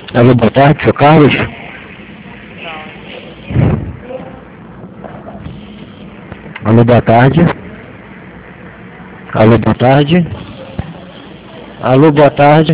Alô, boa tarde, seu Carlos. Não, é comigo. Alô, boa tarde. Alô, boa tarde. Alô, boa tarde.